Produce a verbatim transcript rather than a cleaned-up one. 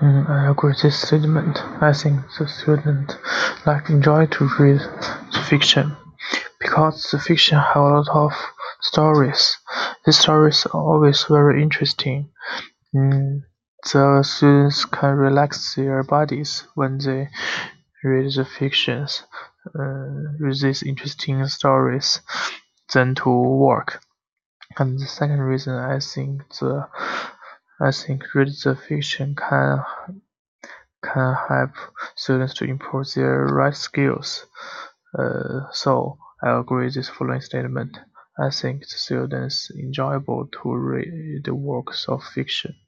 Mm, I agree with this statement. I think the student like enjoy to read the fiction because the fiction have a lot of stories. These stories are always very interesting. Mm, the students can relax their bodies when they read the fictions, uh, read these interesting stories, than to work. And the second reason I think the I think read the fiction can can help students to improve their write skills. Uh, so I agree with this following statement. I think the students enjoyable to read the works of fiction.